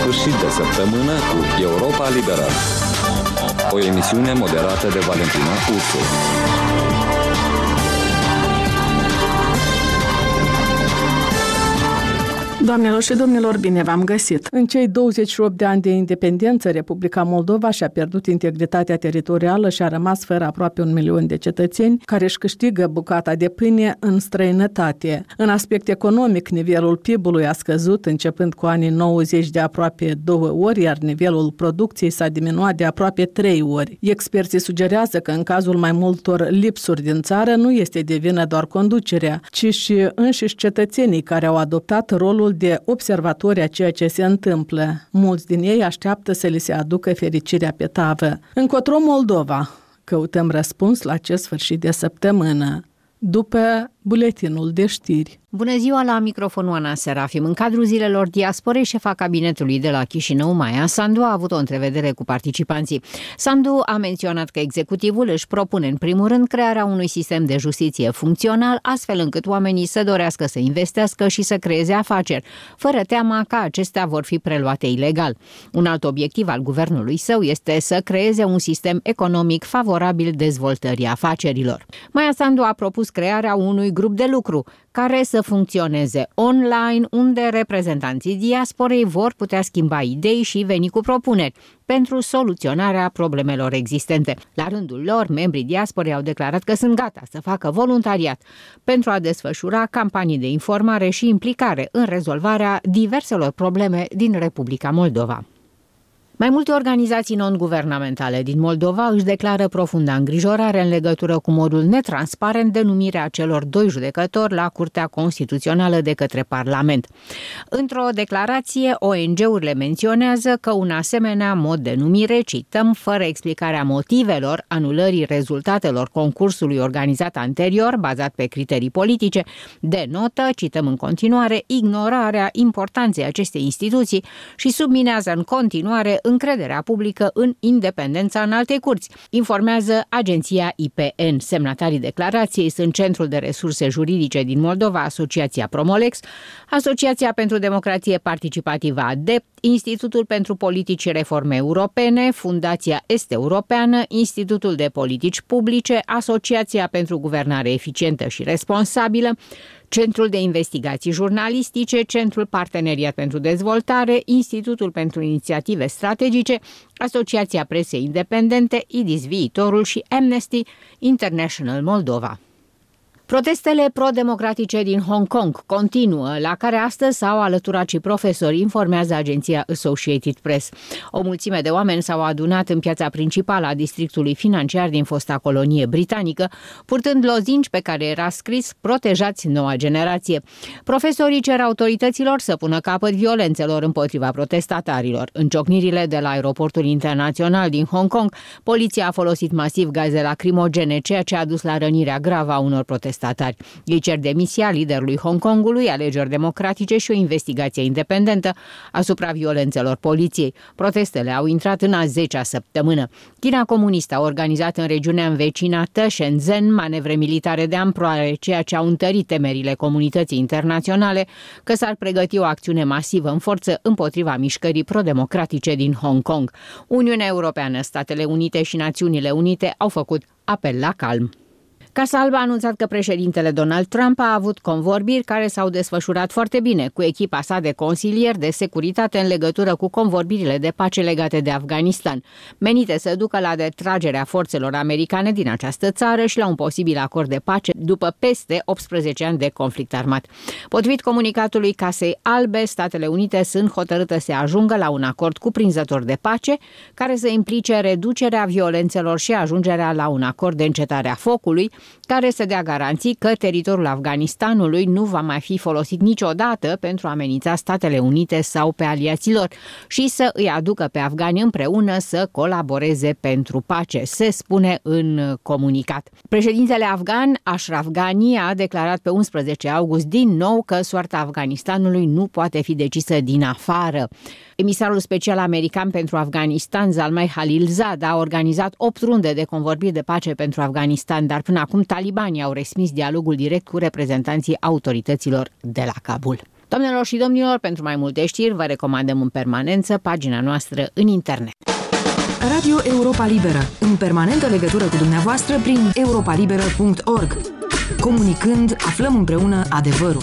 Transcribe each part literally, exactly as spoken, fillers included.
sfârșit de săptămână cu Europa Liberă. O emisiune moderată de Valentina Ursu. Doamnelor și domnilor, bine v-am găsit! În cei douăzeci și opt de ani de independență, Republica Moldova și-a pierdut integritatea teritorială și a rămas fără aproape un milion de cetățeni care își câștigă bucata de pâine în străinătate. În aspect economic, nivelul P I B-ului a scăzut începând cu anii nouăzeci de aproape două ori, iar nivelul producției s-a diminuat de aproape trei ori. Experții sugerează că în cazul mai multor lipsuri din țară nu este de vină doar conducerea, ci și înșiși cetățenii care au adoptat rolul de observatori a ceea ce se întâmplă. Mulți din ei așteaptă să li se aducă fericirea pe tavă. Încotro Moldova? Căutăm răspuns la acest sfârșit de săptămână, după buletinul de știri. Bună ziua, la microfonul Ana Serafim. În cadrul zilelor diasporei, șefa cabinetului de la Chișinău, Maia Sandu, a avut o întrevedere cu participanții. Sandu a menționat că executivul își propune în primul rând crearea unui sistem de justiție funcțional, astfel încât oamenii să dorească să investească și să creeze afaceri, fără teama că acestea vor fi preluate ilegal. Un alt obiectiv al guvernului său este să creeze un sistem economic favorabil dezvoltării afacerilor. Maia Sandu a propus crearea unui grup de lucru care să funcționeze online, unde reprezentanții diasporei vor putea schimba idei și veni cu propuneri pentru soluționarea problemelor existente. La rândul lor, membrii diasporei au declarat că sunt gata să facă voluntariat pentru a desfășura campanii de informare și implicare în rezolvarea diverselor probleme din Republica Moldova. Mai multe organizații non-guvernamentale din Moldova își declară profundă îngrijorare în legătură cu modul netransparent de numirea celor doi judecători la Curtea Constituțională de către Parlament. Într-o declarație, O N G-urile menționează că un asemenea mod de numire, cităm, fără explicarea motivelor anulării rezultatelor concursului organizat anterior, bazat pe criterii politice, denotă, cităm în continuare, ignorarea importanței acestei instituții și subminează în continuare încrederea publică în independența în alte curți, informează agenția I P N. Semnatarii declarației sunt Centrul de Resurse Juridice din Moldova, Asociația Promolex, Asociația pentru Democrație Participativă ADEPT, Institutul pentru Politici și Reforme Europene, Fundația Est-Europeană, Institutul de Politici Publice, Asociația pentru Guvernare Eficientă și Responsabilă, Centrul de Investigații Jurnalistice, Centrul Parteneriat pentru Dezvoltare, Institutul pentru Inițiative Strategice, Asociația Presei Independente, I D I S Viitorul și Amnesty International Moldova. Protestele pro-democratice din Hong Kong continuă, la care astăzi s-au alăturat și profesori, informează agenția Associated Press. O mulțime de oameni s-au adunat în piața principală a districtului financiar din fosta colonie britanică, purtând lozinci pe care era scris "Protejați noua generație". Profesorii cer autorităților să pună capăt violențelor împotriva protestatarilor. În ciocnirile de la aeroportul internațional din Hong Kong, poliția a folosit masiv gaze lacrimogene, ceea ce a dus la rănirea gravă a unor protestatari. Ei cer demisia liderului Hong Kongului, alegeri democratice și o investigație independentă asupra violențelor poliției. Protestele au intrat în a zecea săptămână. China comunistă a organizat în regiunea învecinată Shenzhen manevre militare de amploare, ceea ce au întărit temerile comunității internaționale că s-ar pregăti o acțiune masivă în forță împotriva mișcării pro-democratice din Hong Kong. Uniunea Europeană, Statele Unite și Națiunile Unite au făcut apel la calm. Casa Albă a anunțat că președintele Donald Trump a avut convorbiri care s-au desfășurat foarte bine cu echipa sa de consilieri de securitate în legătură cu convorbirile de pace legate de Afganistan, menite să ducă la detragerea forțelor americane din această țară și la un posibil acord de pace după peste optsprezece ani de conflict armat. Potrivit comunicatului Casei Albe, Statele Unite sunt hotărâte să ajungă la un acord cuprinzător de pace care să implice reducerea violențelor și ajungerea la un acord de încetare a focului, care să dea garanții că teritoriul Afganistanului nu va mai fi folosit niciodată pentru a amenința Statele Unite sau pe aliații lor și să îi aducă pe afgani împreună să colaboreze pentru pace, se spune în comunicat. Președintele afgan, Ashraf Ghani, a declarat pe unsprezece august din nou că soarta Afganistanului nu poate fi decisă din afară. Emisarul special american pentru Afganistan, Zalmay Khalilzad, a organizat opt runde de convorbiri de pace pentru Afganistan, dar până acum talibanii au respins dialogul direct cu reprezentanții autorităților de la Kabul. Doamnelor și domnilor, pentru mai multe știri vă recomandăm în permanență pagina noastră în internet. Radio Europa Liberă, în permanentă legătură cu dumneavoastră prin europa liberă punct org. Comunicând, aflăm împreună adevărul.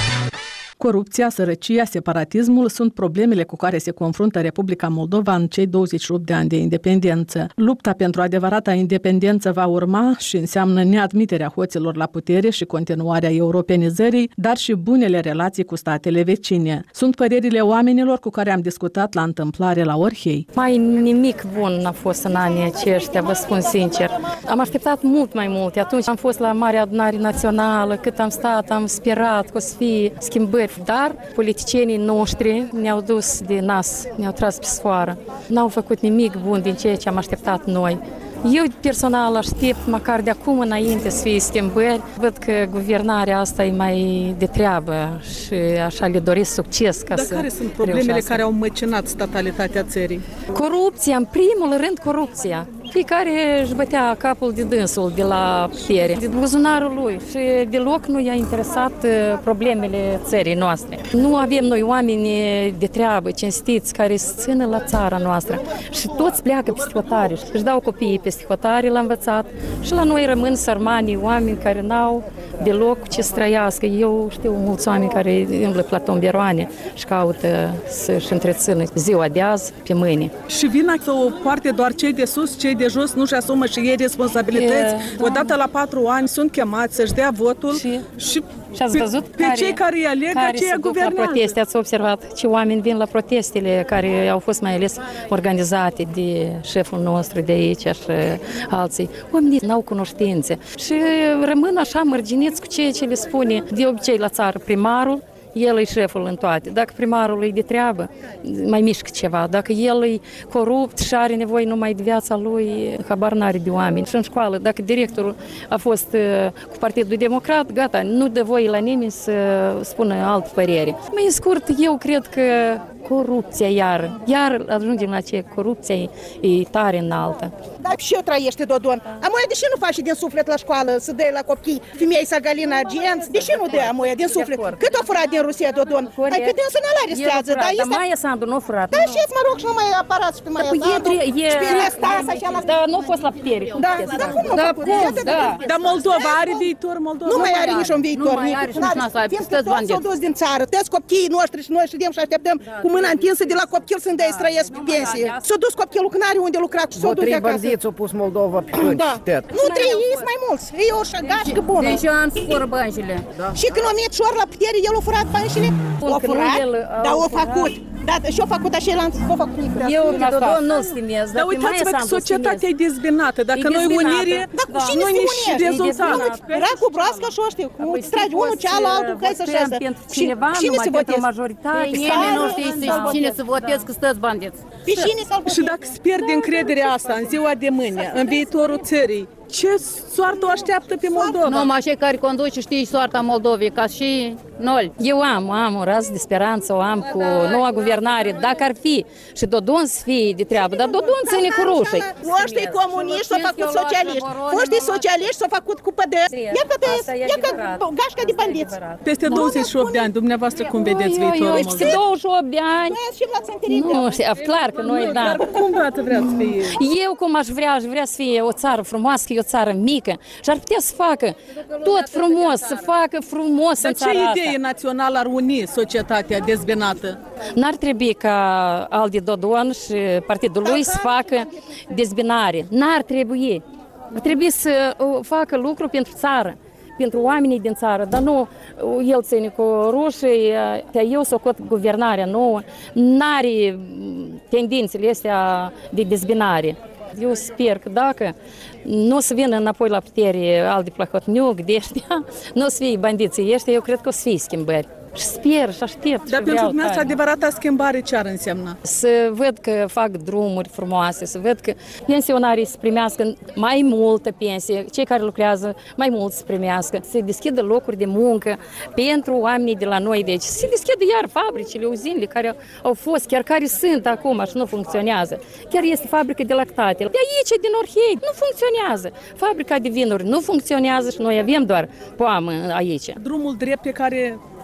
Corupția, sărăcia, separatismul sunt problemele cu care se confruntă Republica Moldova în cei douăzeci și opt de ani de independență. Lupta pentru adevărata independență va urma și înseamnă neadmiterea hoților la putere și continuarea europenizării, dar și bunele relații cu statele vecine. Sunt părerile oamenilor cu care am discutat la întâmplare la Orhei. Mai nimic bun n-a fost în anii aceștia, vă spun sincer. Am așteptat mult mai multe. Atunci am fost la Marea Adunare Națională, cât am stat, am sperat că o să fie schimbări. Dar politicienii noștri ne-au dus de nas, ne-au tras pe sfoară. N-au făcut nimic bun din ceea ce am așteptat noi. Eu personal aștept măcar de acum înainte să fie schimbări. Văd că guvernarea asta e mai de treabă și așa le doresc succes. Ca Dar să care sunt problemele reușească. care au măcinat statalitatea țării? Corupția, în primul rând corupția. Fiecare își bătea capul de dânsul de la putere, de buzunarul lui și deloc nu i-a interesat problemele țării noastre. Nu avem noi oameni de treabă, cinstiți, care să țină la țara noastră și toți pleacă peste hotare și își dau copiii peste hotare la învățat și la noi rămân sărmanii oameni care n-au deloc ce să trăiască. Eu știu mulți oameni care umblă la tomberoane și caută să-și întrețină ziua de azi pe mâine. Și vina să o poarte doar cei de sus, cei de jos nu-și asumă și ei responsabilități. E, Odată la patru ani sunt chemați să-și dea votul și, și și ați văzut pe, care, pe cei care îi aleg, care aceia se duc la guvernează. proteste. Ați observat ce oameni vin la protestele care au fost mai ales organizate de șeful nostru de aici și alții. Oamenii n-au cunoștințe și rămân așa mărginiți cu ceea ce le spune de obicei la țară primarul. El e șeful în toate. Dacă primarul e de treabă, mai mișcă ceva. Dacă el e corupt și are nevoie numai de viața lui, habar n-are de oameni. Și în școală, dacă directorul a fost cu Partidul Democrat, gata, nu dă voie la nimeni să spună altă părere. Mai scurt, eu cred că corupția iar, iar ajungem la ce corupția e, e tare înaltă. Dar și eu trăiește Dodon. Amoia, de ce nu faci din suflet la școală să dai la copii femei să Galina agenți? De ce nu dă Amoia din suflet? Cât o furat din Rusia Dodon? Ai cât însă nu-l arestează, dar este... Dar Maia Sandu nu a furat. Da, și mă rog și nu mai aparați și pe Maia Sandu. Și pe Năstase așa la... Da, nu a fost la putere. Da, dar cum nu a făcut? Da, Dar Moldova are viitor, Moldova. Nu mai are niciun viitor. Nu mai are și nici n-a să aibă, Fiindcă stăți toți bandiți. s-au dus din țară, toți copiii noștri și noi ședem și așteptăm cu mâna întinsă de la copil să-mi dai să trăiesc pe pensie. S-a dus copilul că n-are unde lucra și s-a dus de acasă. Bandiți au pus Moldova pe hânci. Da. Nu trei, ei sunt mai mulți. Ei o șagașcă bună. Deci ani să fură băncile. Și când o met șor la putere, el a furat bănșile? O că nu furat, el a dar o furat. făcut. Da, și-o făcut așa, l-am o făcut. Eu pe Dodon nu-l stimez, Dar dar pe Maia uitați-vă că Sandu societatea e dezbinată. Dacă E noi dezbinată. Da, unire, cu cine noi se nici unește? rezultat. Era cu broască și o știu, cu Păi, îți tragi unul, cealaltă, hai să șase. pentru cineva, cine numai se pentru voteze? majoritate. Nimeni nu știe să- cine să voteze, că stăți bandiți. Pe cine să-l Și dacă îți pierde încrederea asta în ziua de mâine, în viitorul țării, ce soartă o așteaptă pe Moldova? Numai cei care conduce știi soarta Moldovei, ca și noi. Eu am, am un raz de speranță, o am cu noua guvernare, dacă ar fi și Dodon să fie de treabă, dar Dodon ține cu rușii. Foștii comuniști s-au făcut socialiști, foștii socialiști s-au făcut cu P D S. Ia că Asta e ia că adevărat. gașca de bandiți. Peste douăzeci și opt de ani, dumneavoastră cum vedeți viitorul Peste Moldovei? douăzeci și opt de ani. Noi și la țintirit. Nu, știu, clar că noi, da. Dar cum vreați vrea să fie? Eu cum aș vrea, aș vrea să fie o țară frumoasă, că e o țară mică și ar putea să facă tot frumos, să facă frumos Dar în ce țara idee asta. națională ar uni societatea dezbinată? N-ar trebui ca Aldi Dodon și partidul lui să facă dezbinare. N-ar trebui. Ar trebui să uh, facă lucru pentru țară, pentru oamenii din țară, dar nu uh, el ține cu rușii, uh, eu socot guvernarea nouă, n-are mm, tendințele astea de dezbinare. Eu sper că dacă nu o să vină înapoi la putere Aldi Plahotniuc, de ăștia, nu o să fie bandiții ăștia, eu cred că o să fie schimbări. Și sper și aștept. Dar și pentru vreau dumneavoastră tare. adevărata schimbare ce ar însemna? Să văd că fac drumuri frumoase, să văd că pensionarii să primească mai multă pensie, cei care lucrează mai mult să primească, să deschidă locuri de muncă pentru oamenii de la noi, deci să deschidă iar fabricile, uzinile care au fost, chiar care sunt acum și nu funcționează. Chiar este fabrică de lactate. De aici, din Orhei, nu funcționează. Fabrica de vinuri nu funcționează și noi avem doar poamă aici. Drumul drept pe care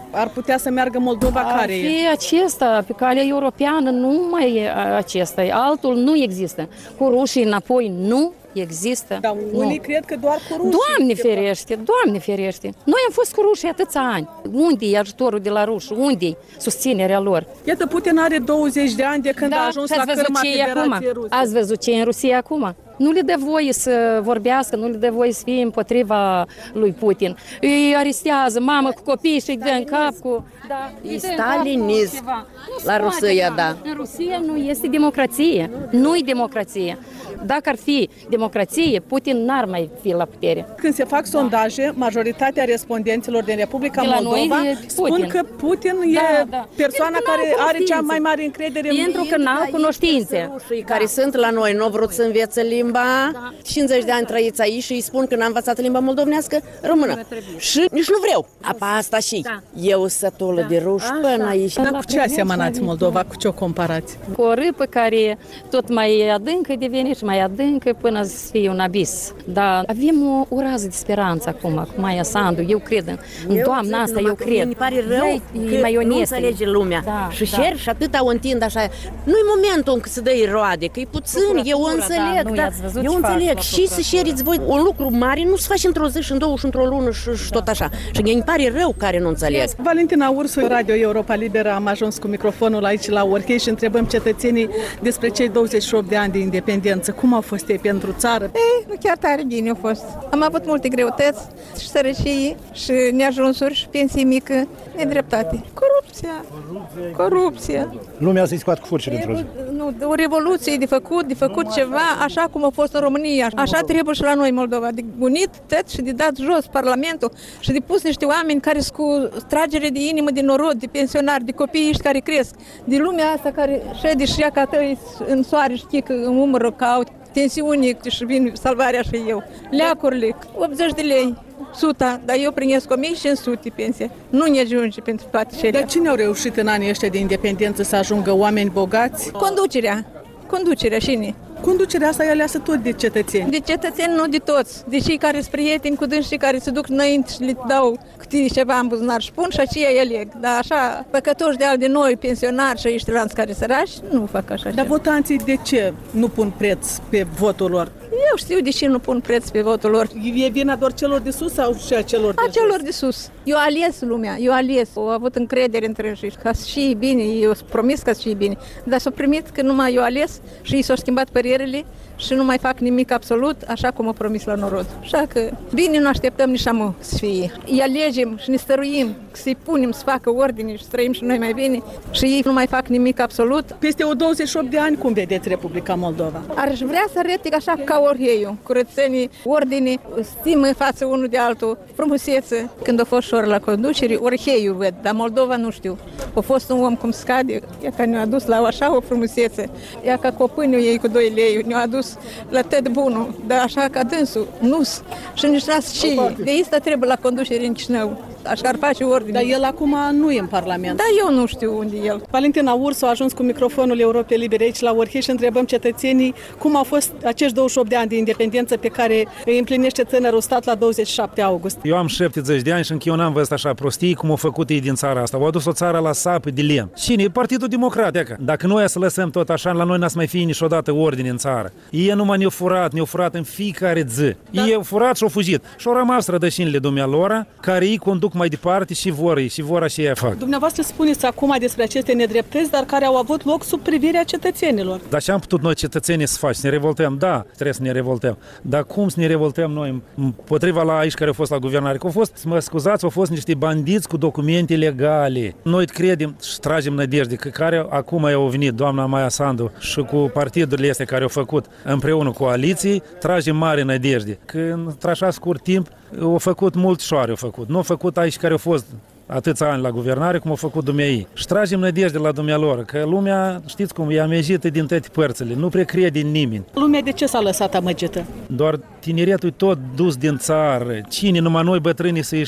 ar putea să meargă Moldova Ar care e? fi acesta, pe calea europeană, nu mai e acesta, altul nu există. Cu rușii înapoi nu există. Dar unii nu. cred că doar cu rușii. Doamne ferește, Doamne ferește. Noi am fost cu rușii atâția ani. Unde-i ajutorul de la ruși? Unde-i susținerea lor? Iată, Putin are douăzeci de ani de când a ajuns și la ați văzut cârma ce e acum? Federației Ruse. Ați văzut ce e în Rusia acum? Nu le dă voie să vorbească, nu le dă voie să fie împotriva lui Putin. Îi arestează, mamă cu copii și îi dă în cap cu... Da, E stalinism la Rusia, da. În Rusia nu este democrație. Nu-i democrație. Dacă ar fi democrație, Putin n-ar mai fi la putere. Când se fac sondaje, majoritatea respondenților din Republica De la Moldova noi e spun Putin. că Putin Da, e da. persoana Pentru că care n-au are cea cunoștințe. mai mare încredere în Pentru că n-au cunoștințe. Rușii care sunt la noi, nu au vrut să învețe limba, cincizeci de ani trăiți aici și îi spun că n-am învățat limba moldovnească română. Și nici nu vreau. Apa asta și eu sătulă de ruși până aici. Dar cu ce asemănați Moldova? Cu ce o comparați? Cu o râpă care tot mai adâncă devine și mai adâncă până să fie un abis. Dar avem o, o rază de speranță acum, cu Maia Sandu. Eu cred în, în doamna asta, eu cred. Mi pare rău Ea e că maioneză. nu înțelege lumea. Da, și da. cer și atâta o întind așa. Nu-i momentul în care să dă-i roade, că e puțin, eu Procuratura, înțeleg. da, nu, Da, i-ați văzut eu ce fac înțeleg. la Și să ceriți voi un lucru mare, nu se face într-o zi și în două și într-o lună și, și tot așa. Și îmi pare rău care nu înțeleg. Valentina Ursu, Radio Europa Liberă, am ajuns cu microfonul aici la Orchei și întrebăm cetățenii despre cei douăzeci și opt de ani de independență. Cum au fost ei pentru țară? Ei, nu chiar tare bine au fost. Am avut multe greutăți și sărăcie și neajunsuri și pensii mică, nedreptate. Corupția. Corupția. Lumea să-i scoată cu furcile într-o zi. Nu, o revoluție de făcut, de făcut ceva, așa cum a fost în România. Așa trebuie și la noi, Moldova. De bunit tot și de dat jos Parlamentul și de pus niște oameni care sunt cu tragere de inimă, de norod, de pensionari, de copii ăștia care cresc, de lumea asta care șede și ia ca tăi în soare și chică în umără, caut tensiuni și vin salvarea și eu. Leacurile, optzeci de lei. Suta, dar eu primesc o mie cinci sute pensie. Nu ne ajunge pentru toate cele. Dar cine au reușit în anii ăștia de independență să ajungă oameni bogați? Conducerea. Conducerea, cine? Conducerea asta e aleasă tot de cetățeni. De cetățeni, nu de toți. De cei care sunt prieteni cu dânsi și care se duc înainte și le dau câte ceva în buzunar și pun și aceia îi aleg. Dar așa, păcătoși de al de noi, pensionari și ăștia care sărași, nu fac așa. Dar votanții de ce nu pun preț pe votul lor? Eu știu de ce nu pun preț pe votul lor. E vina doar celor de sus sau și a celor de A sus? celor de sus. Eu ales lumea, eu ales. Au avut încredere între ei ca să și bine, eu s-o promis ca să și bine. Dar s-au primit că numai eu ales și ei s-au schimbat părerele și nu mai fac nimic absolut, așa cum au promis la norod. Așa că bine nu așteptăm nici amă să fie. Îi alegem și ne stăruim, să-i punem să facă ordine și să trăim și noi mai bine și ei nu mai fac nimic absolut. Peste o douăzeci și opt de ani, cum vedeți Republica Moldova? Aș vrea să arăt așa ca orheiul, curățenii, ordine, stimă față unul de altul, frumusețe. Când a fost șor la conducere, orheiul văd, dar Moldova nu știu. A fost un om cum scade, ea că ne-a adus la așa o frumusețe, ea ca copânul ei cu doi lei, ne-a adus la tot bunul, dar așa ca dânsul, nu-s și nici n-ați și de asta trebuie la conducere în Chișinău. Așa ar face ordine. Dar el acum nu e în Parlament. Da, eu nu știu unde e el. Valentina Ursu a ajuns cu microfonul Europei Libere aici la Orhei și întrebăm cetățenii cum au fost acești douăzeci și opt de ani de independență pe care îi împlinește tânărul stat la douăzeci și șapte august. Eu am șaptezeci de ani și încă eu n-am văzut așa prostii cum au făcut ei din țara asta. Au adus o țară la sapă de lemn. Cine? Partidul Democrat. Ecă. Dacă noi să lăsăm tot așa, la noi n-a să mai fie niciodată ordine în țară. Ei numai ne-au furat, ne-au furat în fiecare zi. Da. Ei au furat și au fugit. Și au rămas rădășinile dumnealor, care îi conduc mai departe și vor ei, și vor așa ei fac. Dumneavoastră spuneți acum despre aceste nedreptăți, dar care au avut loc sub privirea cetățenilor. Dar ce am putut noi cetățenii să faci? Să ne revoltăm? Da, trebuie să ne revoltăm. Dar cum să ne revoltăm noi împotriva la aici care au fost la guvernare? Că au fost, mă scuzați, au fost niște bandiți cu documente legale. Noi credem și tragem nădejde că care acum au venit doamna Maia Sandu și cu partidurile astea care au făcut împreună coaliții, tragem mare nădejde. Că într-așa scurt timp au făcut mult șoare, au făcut. Nu au făcut aici care au fost atâția ani la guvernare cum au făcut dumneai. Și tragem nădejde la dumnealor, că lumea, știți cum, e amăgită din toate părțile, nu prea crede în nimeni. Lumea de ce s-a lăsat amăgită? Doar tineretul tot dus din țară, cine numai noi bătrânii să ieșim.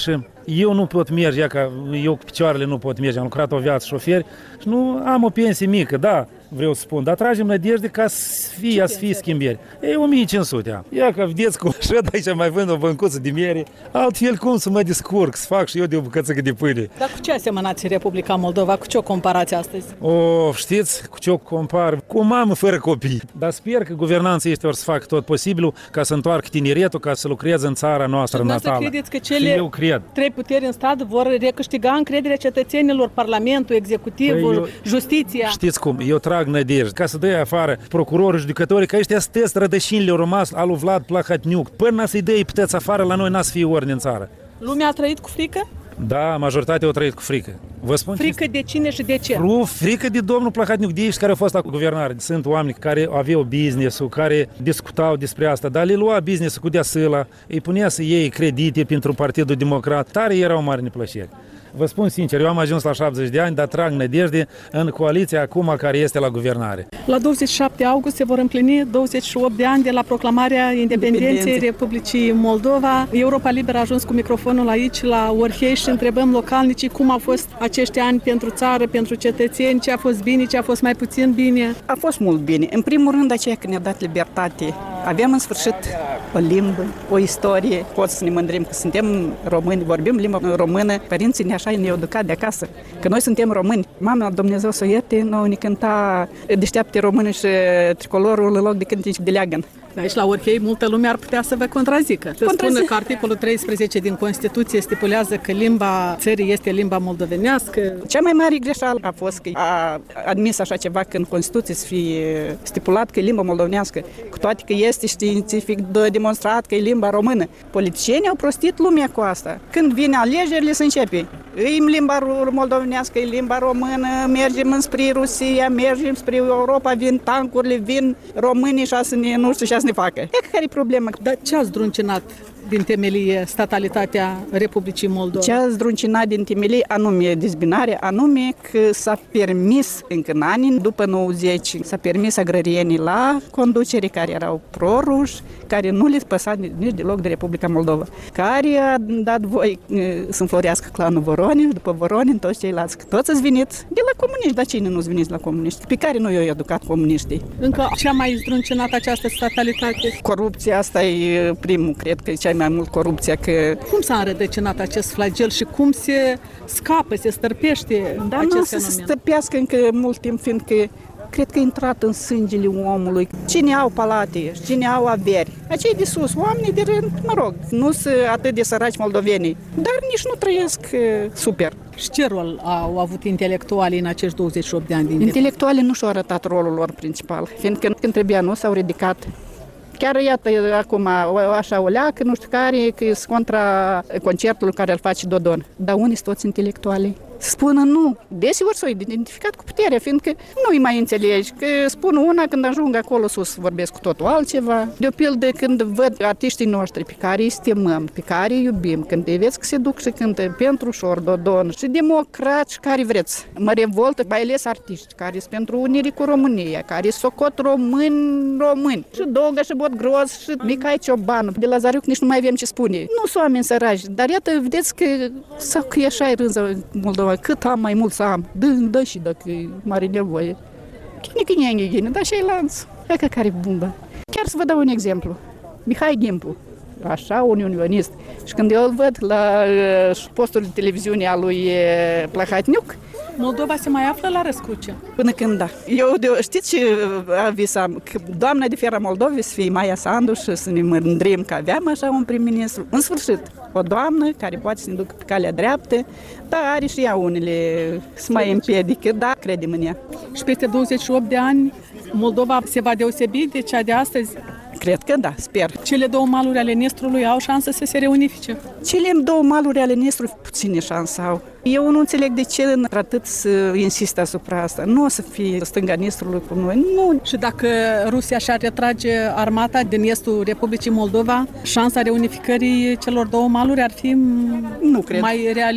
eu nu pot merge, că eu cu picioarele nu pot merge, am lucrat o viață șofer și nu am o pensie mică, da, vreau să spun, dar tragem nădejde ca să fie, să fie schimbări. E o mie cinci sute. Ia că vedeți cum șed aici mai vând o băncuță de miere, altfel cum să mă descurc, să fac și eu de o bucățică de pâine. Dar cu ce asemănați Republica Moldova? Cu ce o comparați astăzi? O, știți cu ce o compar? Cu o mamă fără copii. Dar sper că guvernanții ăștia vor să facă tot posibilul ca să întoarcă tineretul, ca să lucreze în țara noastră natală. Și credeți că cele eu cred. trei puteri în stat vor recâștiga încrederea cetățenilor, Parlamentul, Executivul, păi eu, Justiția? Știți cum? Eu trag nădejde ca să dea afară procurorul, judecătorii, că ăștia stăți rădășinile au rămas al lui Vlad Plahotniuc. Până să-i dea puteți afară, la noi n-a să fie ordine în țară. Lumea a trăit cu frică? Da, majoritatea au trăit cu frică. Vă spun frică de cine și de ce? Fru, frică de domnul Plahotniuc, de ei care au fost la guvernare. Sunt oameni care aveau business-ul, care discutau despre asta, dar le lua business-ul cu deasâla, îi punea să iei credite pentru Partidul Democrat. Tare era o mare neplăcere. Vă spun sincer, eu am ajuns la șaptezeci de ani, dar trag nădejde în coaliția acum care este la guvernare. La douăzeci și șapte august se vor împlini douăzeci și opt de ani de la proclamarea independenței Republicii Moldova. Europa Liberă a ajuns cu microfonul aici la Orhei și întrebăm localnicii cum au fost acești ani pentru țară, pentru cetățeni, ce a fost bine, ce a fost mai puțin bine. A fost mult bine. În primul rând aceea că ne-a dat libertate. Aveam în sfârșit o limbă, o istorie. Pot să ne mândrim că suntem români, vorbim limba română. Părinții ne așa ne-au educat de acasă, că noi suntem români. Mama, Dumnezeu să o ierte, nouă ne cânta Deșteaptă română și tricolorul în loc de cânteci de leagăn. Aici la Orhei multă lume ar putea să vă contrazică. Să spună că articolul treisprezece din Constituție stipulează că limba țării este limba moldovenească. Cea mai mare greșeală a fost că a admis așa ceva că în Constituție să fie stipulat că e limba moldovenească, cu toate că este științific demonstrat că e limba română. Politicienii au prostit lumea cu asta. Când vine alegerile, se începe. E limba moldovenească, e limba română, mergem înspre Rusia, mergem spre Europa, vin tancurile, vin românii și să ne, nu știu ce să ne facă. E care e problema? Dar ce a zdruncinat din temelie statalitatea Republicii Moldova? Ce a zdruncinat din temelie anume dezbinare, anume că s-a permis încă în anii după nouăzeci, s-a permis agrarienii la conducere care erau pro-ruși, care nu le păsa nici deloc de Republica Moldova, care a dat voi să înflorească clanul Voronin, după Voronin toți ceilalți, toți ați venit de la comuniști, dar cine nu-ți veniți la comuniști? Pe care nu i-au educat comuniștii? Încă ce a mai zdruncinat această statalitate? Corupția, asta e primul, cred că e cea mai mult corupția. Că... Cum s-a înrădăcinat acest flagel și cum se scapă, se stărpește Dar acest nu fenomen? să se stărpească încă mult timp, fiindcă cred că a intrat în sângele omului. Cine au palate, cine au averi, acei de sus, oamenii de rând, mă rog, nu sunt atât de săraci moldovenii, dar nici nu trăiesc uh, super. Și ce rol au avut intelectualii în acești douăzeci și opt de ani din Intelectualii nu și-au arătat rolul lor principal, fiindcă când trebuia nu s-au ridicat. Chiar iată acum așa o leacă, nu știu care, că e contra concertului care îl face Dodon. Dar unii sunt toți intelectualii? Spună nu. Desigur s-au identificat cu puterea, fiindcă nu-i mai înțelegi. Că spun una, când ajung acolo sus vorbesc cu totul altceva. De o pildă, când văd artiștii noștri pe care îi stimăm, pe care îi iubim, când îi vezi că se duc și cântă pentru ușor Dodon și democrați care vreți. Mă revoltă, mai ales artiști care sunt pentru unirii cu România, care socot români români. Și Dolga și Bodgroz și Mihai Ciobanu. De Lazariuc nici nu mai avem ce spune. Nu sunt oameni săraci, dar iată, vedeți că, sau că e așa rânza Moldova. Cât am mai mult să am, dă, dă și dacă e mare nevoie. Chine, chine, chine, da și-ai lanț. E că care bumbă. Chiar să vă dau un exemplu. Mihai Gimpu, așa, un unionist. Și când eu îl văd la uh, postul de televiziune a lui uh, Plahotniuc, Moldova se mai află la răscruce. Până când da. Eu, de, știți ce visam? Că doamna de fiera Moldovei să fie Maia Sandu și să ne mândrim că aveam așa un prim-ministru. În sfârșit, o doamnă care poate să ne ducă pe calea dreaptă, dar are și ea unele să mai împiedică, da, credem în ea. Și peste douăzeci și opt de ani, Moldova se va deosebi de cea de astăzi? Cred că da, sper. Cele două maluri ale Nistrului au șansă să se reunifice? Cele două maluri ale Nistrului puține șanse au. Eu nu înțeleg de ce atât să insistă asupra asta. Nu o să fie stânga Nistrului cu noi, nu. Și dacă Rusia și-ar retrage armata din estul Republicii Moldova, șansa reunificării celor două maluri ar fi nu cred. mai realist?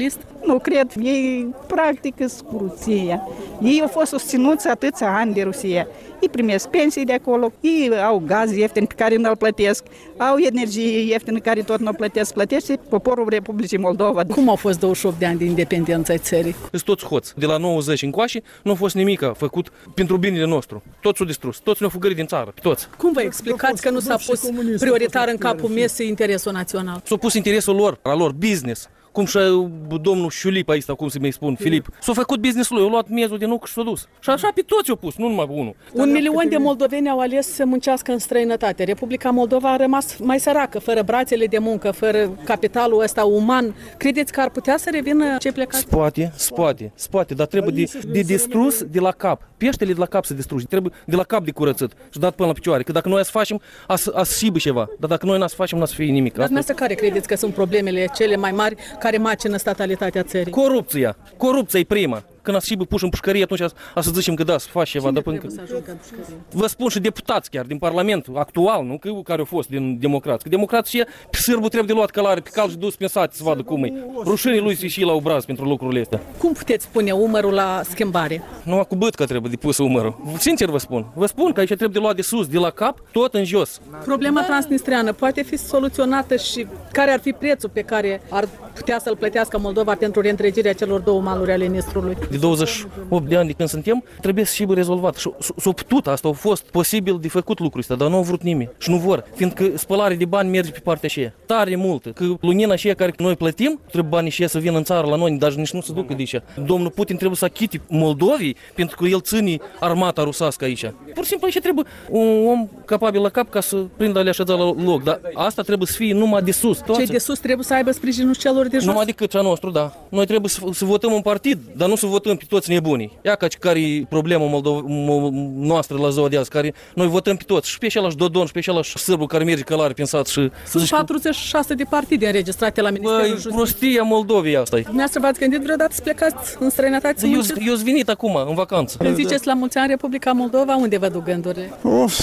Nu cred. Ei practică cu Rusia. Ei au fost susținuți atâția ani de Rusia. Ei primesc pensii de acolo, ei au gaz ieftin pe care nu-l plătesc, au energie ieftină care tot nu plătesc, plătește poporul Republicii Moldova. Cum au fost douăzeci și opt de ani de independență ai țării? Sunt toți hoți. De la nouăzeci încoace nu a fost nimic făcut pentru binele nostru. Toți s-au distrus, toți ne-au fugărit din țară, toți. Cum vă explicați că nu s-a pus prioritar în capul mesei interesul național? S-a pus interesul lor, al lor, business. Cum și domnul Șulip aici, cum să mi spun, Filip, s-a făcut business-ul lui, a luat miezul de nuc și s-a dus. Și așa pe toți au pus, nu numai unul. Un milion de moldoveni au ales să muncească în străinătate. Republica Moldova a rămas mai săracă, fără brațele de muncă, fără capitalul ăsta uman. Credeți că ar putea să revină cei plecați? Poate, poate, poate, dar trebuie de, de distrus de la cap. Peștele de la cap să distrugi, trebuie de la cap de curățit și dat până la picioare. Că dacă noi să facem, a să șibă ceva. Dar dacă noi n-a să facem, n-a să fie nimic. Dar dumneavoastră care credeți că sunt problemele cele mai mari care macină statalitatea țării? Corupția. Corupția e prima. Când ați și puși în pușcărie, atunci a să zicem că da, să faci ceva. Cine trebuie să ajungă în pușcărie? Vă spun și deputați chiar din Parlamentul actual, nu? Că, care au fost din democrați. Că democrații pe sârbul trebuie de luat călare, pe cal și dus pe sat să vadă cum e. Rușinii lui se și la obraz pentru lucrurile astea. Cum puteți pune umărul la schimbare? Numai cu bătca trebuie de pus umărul. Sincer vă spun. Vă spun că aici trebuie de luat de sus, de la cap, tot în jos. Problema transnistreană poate fi soluționată și care ar fi prețul pe care ar putea să-l plătească Moldova pentru reîntregirea celor două maluri ale Nistrului? De douăzeci și opt de ani de când suntem, trebuie să și rezolvat. Și s-a putut, asta a fost posibil de făcut lucrul ăsta, dar nu au vrut nimeni. Și nu vor, fiindcă spălare de bani merge pe partea aceea. Tare multă. Că lunina aceea care noi plătim, trebuie banii aceia să vină în țară la noi, dar nici nu se ducă de aici. Domnul Putin trebuie să achite Moldovii, pentru că el ține armata rusească aici. Pur și simplu aici trebuie un om capabil la cap ca să prindă alea așezat la loc. Dar asta trebuie să fie numai de sus. Toate. Cei de sus trebuie să aibă sprijinul celor de jos? Numai decât cea nostru, da. Noi trebuie să, să votăm un partid, dar nu să votăm pe toți nebunii. Ia ca care e problema Moldova noastră la ziua de azi, care noi votăm pe toți, și pe același Dodon, și pe același sârbul care merge călare prin sat și... Sunt patruzeci și șase de partide înregistrate la Ministerul Justiției. Băi, prostia Moldovei asta e. Dumneavoastră v-ați gândit vreodată să plecați în străinătate să munceți? Eu sunt venit acum, în vacanță. Când ziceți la mulți ani Republica Moldova, unde vă duc gândurile? Of,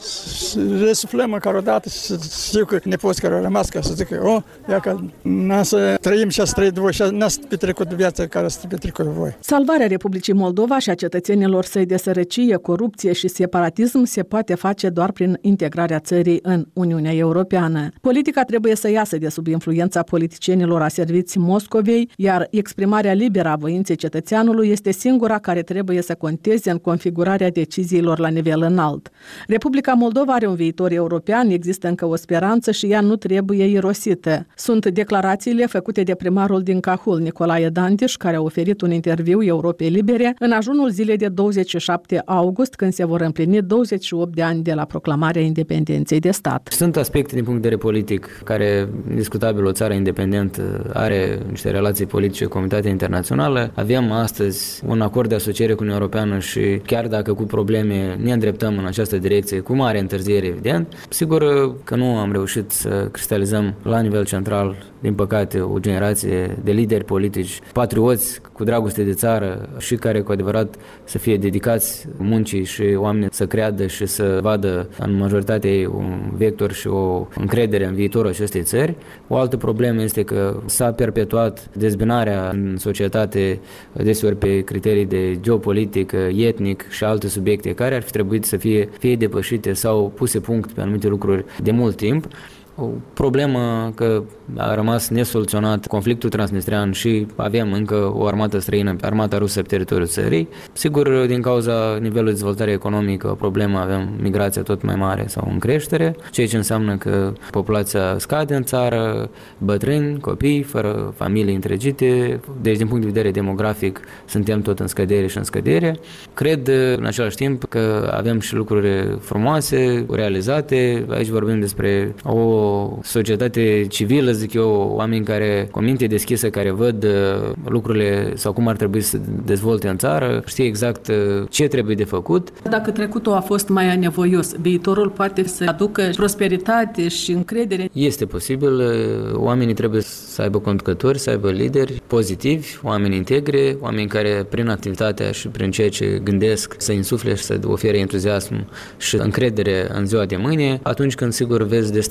resuflăm măcar o dată și știu că nepoți care au rămas ca să zică, o, ia că n-a să trăim și a să trăit voi și n-a să petrecut viața care să petrecut voi. Salvarea Republicii Moldova și a cetățenilor săi de sărăcie, corupție și separatism se poate face doar prin integrarea țării în Uniunea Europeană. Politica trebuie să iasă de sub influența politicienilor aserviți Moscovei, iar exprimarea liberă a voinței cetățeanului este singura care trebuie să conteze în configurarea deciziilor la nivel înalt. Republica Moldova are un viitor european, există încă o speranță și ea nu trebuie irosită. Sunt declarațiile făcute de primarul din Cahul, Nicolae Dantiș, care a oferit un interviu Europei Libere în ajunul zilei de douăzeci și șapte august, când se vor împlini douăzeci și opt de ani de la proclamarea independenței de stat. Sunt aspecte din punct de vedere politic care, indiscutabil, o țară independentă are niște relații politice cu comunitatea internațională. Avem astăzi un acord de asociere cu Uniunea Europeană și chiar dacă cu probleme ne îndreptăm în această direcție, cu mare întârziere, evident, sigur că nu am reușit să cristalizăm la nivel central, din păcate, o generație de lideri politici, patrioți cu dragoste de țară și care cu adevărat să fie dedicați muncii și oamenii să creadă și să vadă în majoritatea ei un vector și o încredere în viitorul acestei țări. O altă problemă este că s-a perpetuat dezbinarea în societate deseori pe criterii de geopolitic, etnic și alte subiecte care ar fi trebuit să fie fie depășite sau puse punct pe anumite lucruri de mult timp. O problemă că a rămas nesoluționat conflictul transnistrean și avem încă o armată străină, armata rusă pe teritoriul țării. Sigur, din cauza nivelului de dezvoltare economică, o problemă, avem migrația tot mai mare sau în creștere, ceea ce înseamnă că populația scade în țară, bătrâni, copii, fără familii întregite, deci din punct de vedere demografic suntem tot în scădere și în scădere. Cred în același timp că avem și lucruri frumoase, realizate, aici vorbim despre o societate civilă, zic eu, oameni care, cu minte deschisă, care văd lucrurile sau cum ar trebui să dezvolte în țară, știe exact ce trebuie de făcut. Dacă trecutul a fost mai anevoios, viitorul poate să aducă prosperitate și încredere? Este posibil. Oamenii trebuie să aibă conducători, să aibă lideri pozitivi, oameni integri, oameni care prin activitatea și prin ceea ce gândesc să insufle și să ofere entuziasm și încredere în ziua de mâine. Atunci când sigur vezi destabilizare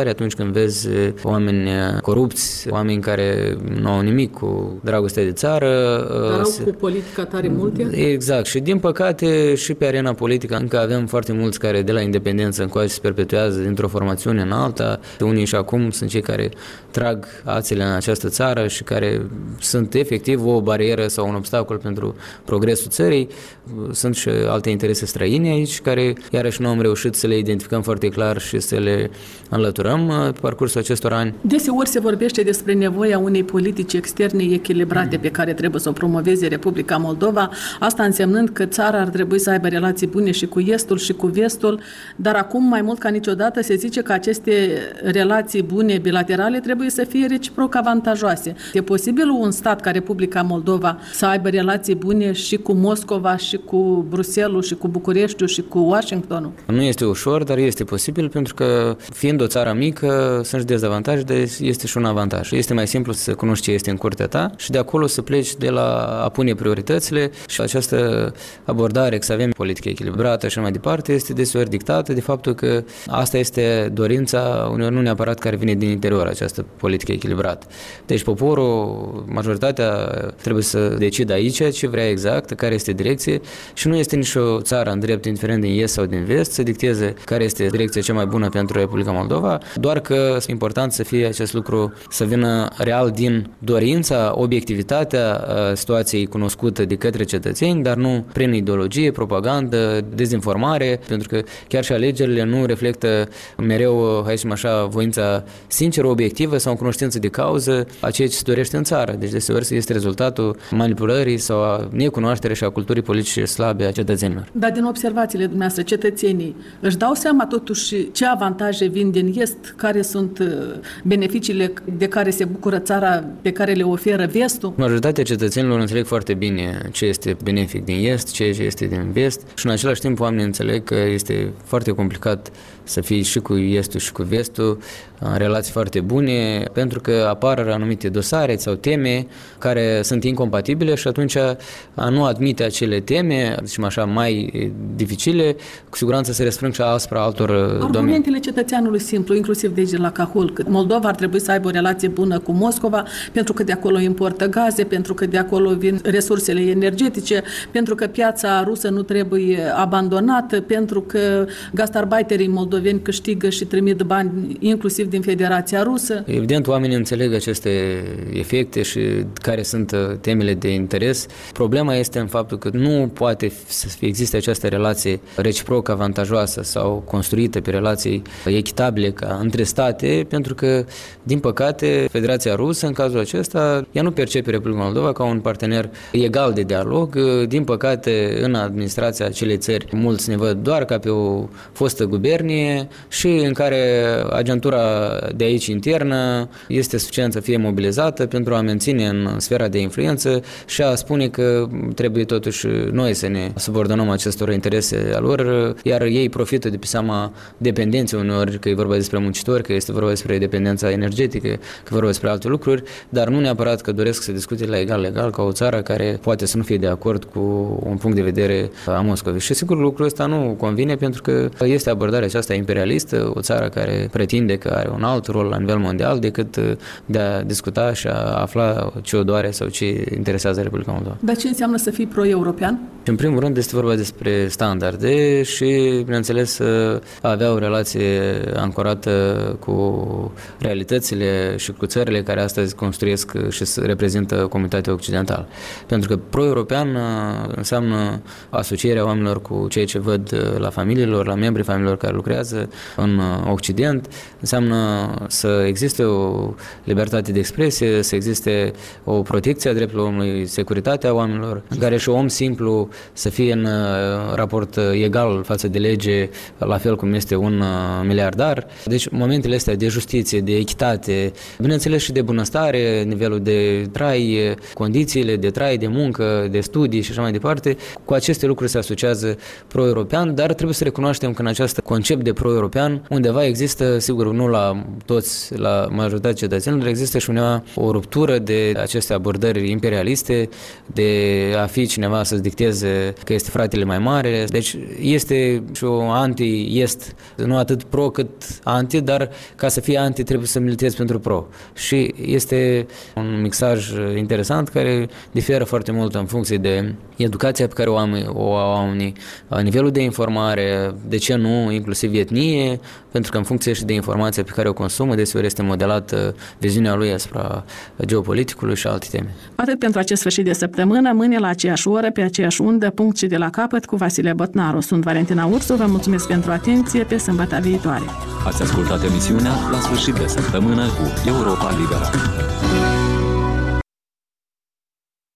tare atunci când vezi oameni corupți, oameni care nu au nimic cu dragostea de țară. Dar au cu politica tare multe? Exact. Și din păcate și pe arena politică încă avem foarte mulți care de la independență încoace se perpetuează dintr-o formațiune în alta. Unii și acum sunt cei care trag ațele în această țară și care sunt efectiv o barieră sau un obstacol pentru progresul țării. Sunt și alte interese străine aici care iarăși nu am reușit să le identificăm foarte clar și să le înlăturăm pe parcursul acestor ani. Deseori se vorbește despre nevoia unei politici externe echilibrate pe care trebuie să o promoveze Republica Moldova, asta însemnând că țara ar trebui să aibă relații bune și cu estul și cu vestul, dar acum mai mult ca niciodată se zice că aceste relații bune bilaterale trebuie să fie reciproc avantajoase. E posibil un stat ca Republica Moldova să aibă relații bune și cu Moscova, și cu Bruxelles, și cu Bucureștiul, și cu Washingtonul? Nu este ușor, dar este posibil pentru că, fiind o țară mică, sunt și dezavantaje, dar este și un avantaj. Este mai simplu să cunoști ce este în curtea ta și de acolo să pleci de la a pune prioritățile și această abordare, că să avem politică echilibrată și mai departe, este deseori dictată de faptul că asta este dorința, uneori nu neapărat care vine din interior, această politică echilibrată. Deci poporul, majoritatea trebuie să decidă aici ce vrea exact, care este direcție și nu este nicio țară în drept, indiferent din est sau din vest, să dicteze care este direcția cea mai bună pentru Republica Moldova, doar că este important să fie acest lucru, să vină real din dorința, obiectivitatea situației cunoscută de către cetățeni, dar nu prin ideologie, propagandă, dezinformare, pentru că chiar și alegerile nu reflectă mereu, hai să așa, voința sinceră, obiectivă sau în cunoștință de cauză a ceea ce se dorește în țară. Deci deseori este rezultatul manipulării sau a necunoașterii și a culturii politice slabe a cetățenilor. Dar din observațiile dumneavoastră, cetățenii își dau seama totuși ce avantaje vin din est, care sunt beneficiile de care se bucură țara, pe care le oferă vestul? Majoritatea cetățenilor înțeleg foarte bine ce este benefic din est, ce este din vest și în același timp oamenii înțeleg că este foarte complicat să fii și cu estul și cu vestul în relații foarte bune, pentru că apar anumite dosare sau teme care sunt incompatibile și atunci a nu admite acele teme, zicem așa, mai dificile, cu siguranță se răsfrâng și asupra altor domenii. Argumentele cetățeanului simplu, inclusiv de aici la Cahul, că Moldova ar trebui să aibă o relație bună cu Moscova, pentru că de acolo importă gaze, pentru că de acolo vin resursele energetice, pentru că piața rusă nu trebuie abandonată, pentru că gastarbeiterii moldoveni câștigă și trimit bani inclusiv din Federația Rusă. Evident, oamenii înțeleg aceste efecte și care sunt temele de interes. Problema este în faptul că nu poate să existe această relație reciproc avantajoasă sau construită pe relații echitabile ca între state, pentru că, din păcate, Federația Rusă, în cazul acesta, ea nu percepe Republica Moldova ca un partener egal de dialog. Din păcate, în administrația acelei țări, mulți ne văd doar ca pe o fostă gubernie și în care agentura de aici internă este suficient să fie mobilizată pentru a menține în sfera de influență și a spune că trebuie totuși noi să ne subordonăm acestor interese al lor, iar ei profită de pe seama dependenței uneori, că e vorba despre muncitori, că este vorba despre dependența energetică, că e vorba despre alte lucruri, dar nu neapărat că doresc să discute la egal-legal ca o țară care poate să nu fie de acord cu un punct de vedere a Moscovei. Și sigur lucrul ăsta nu convine pentru că este abordarea aceasta imperialistă, o țară care pretinde că are un alt rol la nivel mondial decât de a discuta și a afla ce o doare sau ce interesează Republica Moldova. Dar ce înseamnă să fii pro-european? În primul rând este vorba despre standarde și, bineînțeles, a avea o relație ancorată cu realitățile și cu țările care astăzi construiesc și reprezintă comunitatea occidentală. Pentru că pro-european înseamnă asocierea oamenilor cu ceea ce văd la familiilor, la membrii familiilor care lucrează în Occident, înseamnă să existe o libertate de expresie, să existe o protecție a drepturilor omului, securitatea oamenilor, în care și om simplu să fie în raport egal față de lege, la fel cum este un miliardar. Deci momentele astea de justiție, de echitate, bineînțeles și de bunăstare, nivelul de trai, condițiile de trai, de muncă, de studii și așa mai departe, cu aceste lucruri se asociază pro-european, dar trebuie să recunoaștem că în acest concept de pro-european undeva există, sigur, nu la toți, la majoritatea cetățenilor, există și undeva o ruptură de aceste abordări imperialiste, de a fi cineva să-ți dicteze că este fratele mai mare. Deci este și o anti-est, nu atât pro cât anti, anti, dar ca să fii anti trebuie să militezi pentru pro. Și este un mixaj interesant care diferă foarte mult în funcție de educația pe care o, am, o au oamenii, nivelul de informare, de ce nu, inclusiv etnie, pentru că în funcție și de informația pe care o consumă, deseori este modelată viziunea lui asupra geopoliticului și alte teme. Atât pentru acest sfârșit de săptămână, mâine la aceeași oră, pe aceeași undă, punct și de la capăt cu Vasile Botnaru. Sunt Valentina Ursu, vă mulțumesc pentru atenție, pe sâmbătă viitoare. Ați ascultat emisiunea La sfârșit de săptămână cu Europa Liberă.